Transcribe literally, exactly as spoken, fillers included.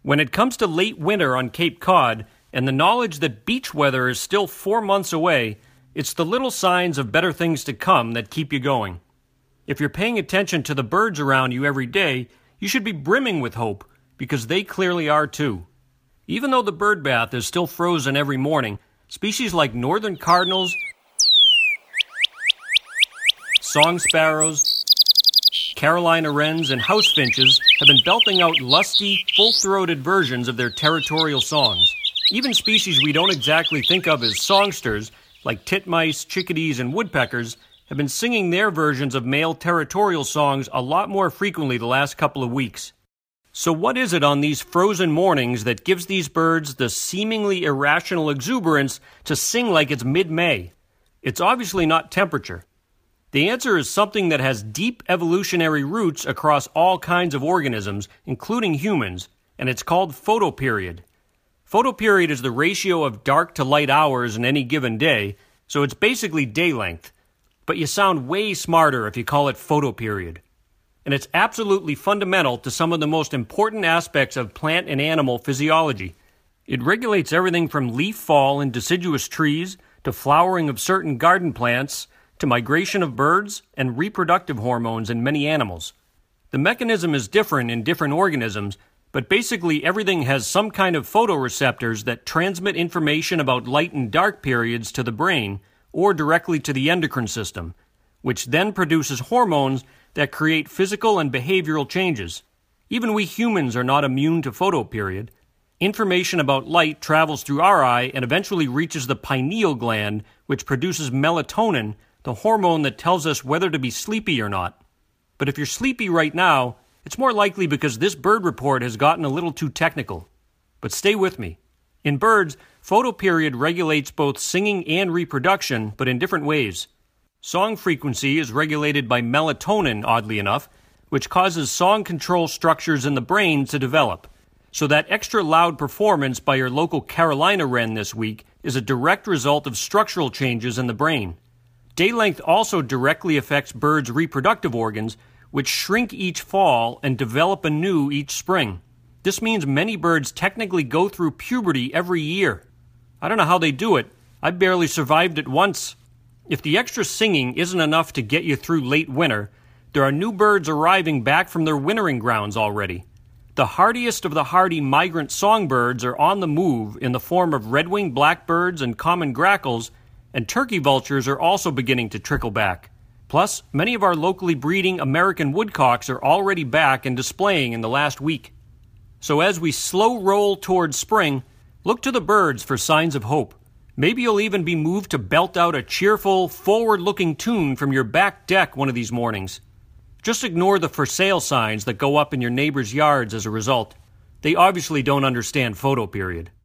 When it comes to late winter on Cape Cod and the knowledge that beach weather is still four months away, it's the little signs of better things to come that keep you going. If you're paying attention to the birds around you every day, you should be brimming with hope, because they clearly are too. Even though the bird bath is still frozen every morning, species like northern cardinals, song sparrows, Carolina wrens, and house finches have been belting out lusty, full-throated versions of their territorial songs. Even species we don't exactly think of as songsters, like titmice, chickadees, and woodpeckers, have been singing their versions of male territorial songs a lot more frequently the last couple of weeks. So what is it on these frozen mornings that gives these birds the seemingly irrational exuberance to sing like it's mid-May? It's obviously not temperature. The answer is something that has deep evolutionary roots across all kinds of organisms, including humans, and it's called photoperiod. Photoperiod is the ratio of dark to light hours in any given day, so it's basically day length. But you sound way smarter if you call it photoperiod. And it's absolutely fundamental to some of the most important aspects of plant and animal physiology. It regulates everything from leaf fall in deciduous trees to flowering of certain garden plants to migration of birds and reproductive hormones in many animals. The mechanism is different in different organisms, but basically everything has some kind of photoreceptors that transmit information about light and dark periods to the brain or directly to the endocrine system, which then produces hormones that create physical and behavioral changes. Even we humans are not immune to photoperiod. Information about light travels through our eye and eventually reaches the pineal gland, which produces melatonin, the hormone that tells us whether to be sleepy or not. But if you're sleepy right now, it's more likely because this bird report has gotten a little too technical. But stay with me. In birds, photoperiod regulates both singing and reproduction, but in different ways. Song frequency is regulated by melatonin, oddly enough, which causes song control structures in the brain to develop. So that extra loud performance by your local Carolina wren this week is a direct result of structural changes in the brain. Day length also directly affects birds' reproductive organs, which shrink each fall and develop anew each spring. This means many birds technically go through puberty every year. I don't know how they do it. I barely survived it once. If the extra singing isn't enough to get you through late winter, there are new birds arriving back from their wintering grounds already. The hardiest of the hardy migrant songbirds are on the move in the form of red-winged blackbirds and common grackles, and turkey vultures are also beginning to trickle back. Plus, many of our locally breeding American woodcocks are already back and displaying in the last week. So as we slow roll towards spring, look to the birds for signs of hope. Maybe you'll even be moved to belt out a cheerful, forward-looking tune from your back deck one of these mornings. Just ignore the for sale signs that go up in your neighbors' yards as a result. They obviously don't understand photoperiod.